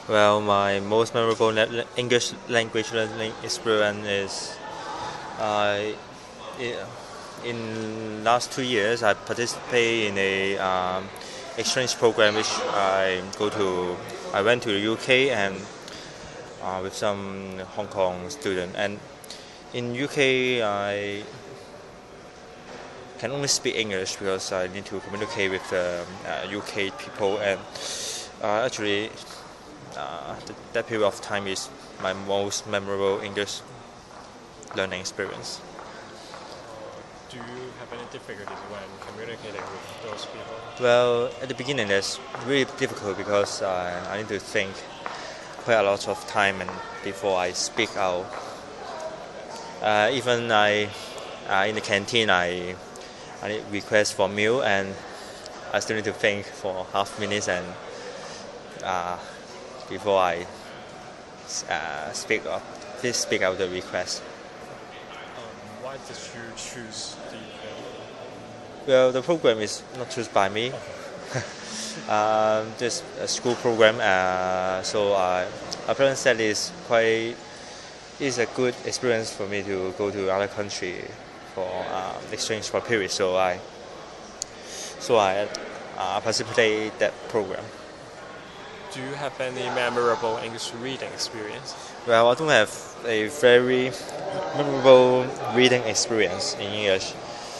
Well, my most memorable English language learning experience is uh, i- in last 2 years I participate in a exchange program which I went to the UK and with some Hong Kong student, and in UK I can only speak English because I need to communicate with UK people, and actually that period of time is my most memorable English learning experience. Do you have any difficulties when communicating with those people? Well, at the beginning, it's really difficult because I need to think quite a lot of time and before I speak out. Even in the canteen, I need request for meal, and I still need to think for half minutes and uh, before I speak up. Please speak out the request. Why did you choose the Well, the program is not chosen by me. This a school program, so our parents said it's a good experience for me to go to another country for exchange for a period. So I participate that program. Do you have any memorable English reading experience? Well, I don't have a very memorable reading experience in English.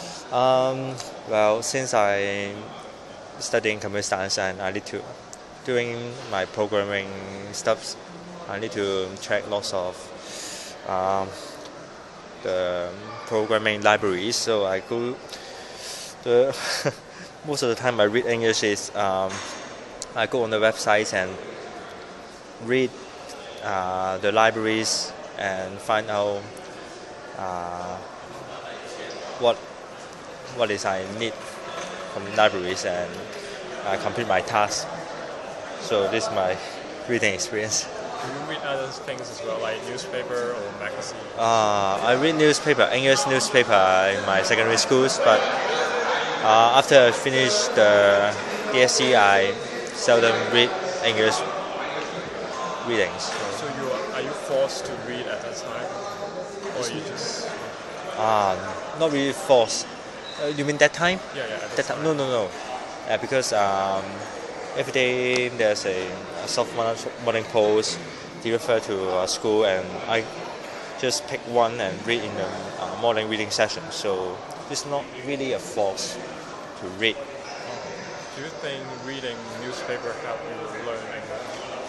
Well, since I studying computer science and I need to doing my programming stuff, I need to check lots of um, the programming libraries. So I go the most of the time I read English is I go on the websites and read the libraries and find out uh, what is I need from libraries, and I complete my task. So this is my reading experience. Do you read other things as well, like newspaper or magazine? I read newspaper, English newspaper in my secondary schools, but after I finish the DSE, I seldom read English readings. So are you forced to read at that time, or you just Not really forced. You mean that time? yeah at That that time? time? No. Because every day there's a soft morning post delivered to school, and I just pick one and read in the morning reading session. So it's not really a force to read. Do you think reading newspaper help you learn English?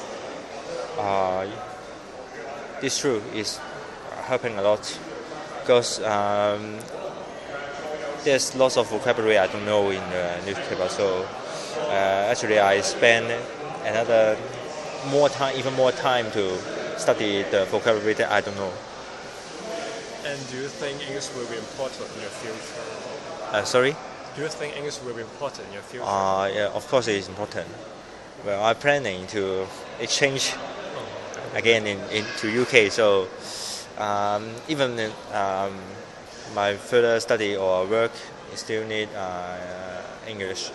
It's true. It's helping a lot because there's lots of vocabulary I don't know in the newspaper. So actually, I spend even more time to study the vocabulary that I don't know. And do you think English will be important in your future? Sorry? Do you think English will be important in your future? Yeah, of course it is important. Well, I'm planning to exchange again to UK. So even in, my further study or work still need English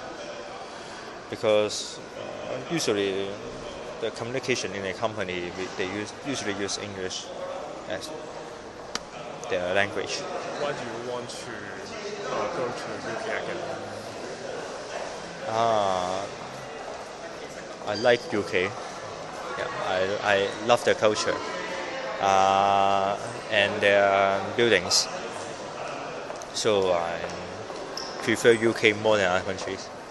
because usually the communication in a company they usually use English as their language. Why do you want to go to UK again? I like UK. Yeah, I love their culture and their buildings. So I prefer UK more than other countries.